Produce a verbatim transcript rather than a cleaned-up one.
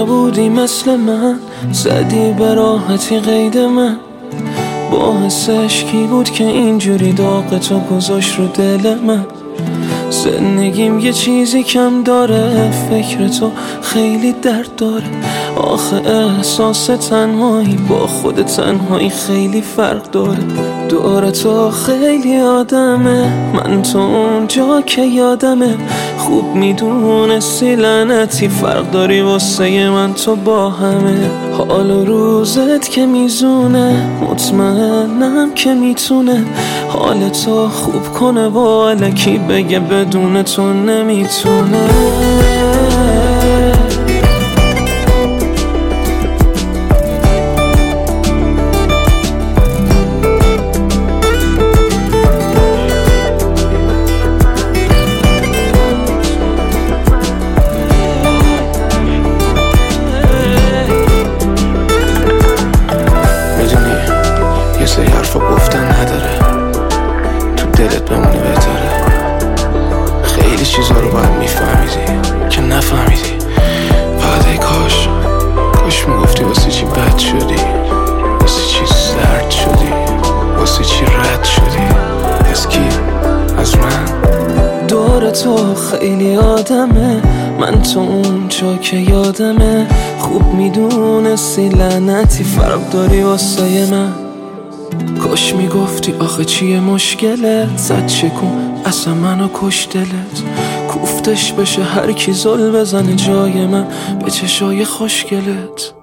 نبودی مثل من، زدی به راحتی قید من. باعث عشقی بود که اینجوری داغ تو گذاشت رو دل من. زندگیم یه چیزی کم داره، فکر تو خیلی درد داره. آخه احساس تنهایی با خود تنهایی خیلی فرق داره. دور تو خیلی آدمه، من تو اونجا که یادمه. خوب میدونستی لعنتی فرق داری واسه من تو با همه. حال و روزت که میزونه، مطمئنم که میتونه حال تو خوب کنه و الکی بگه بدون تو نمیتونه. یه سری حرفا گفتن نداره، تو دلت بمونه بهتره. خیلی چیزا رو باید میفهمیدی که نفهمیدی. فقط ای کاش کاش میگفتی واسه چی بد شدی، واسه چی زرد شدی، واسه چی رد شدی. از کی؟ از من. دور تو خیلی آدمه، من تو اونجا که یادمه. خوب میدونستی لعنتی فرق داری واسه من. کاش میگفتی آخه چیه مشکلت، زد چکون اصلا منو کش دلت. کوفتش بشه هر کی زل بزنه جای من به چشای خوشگلت.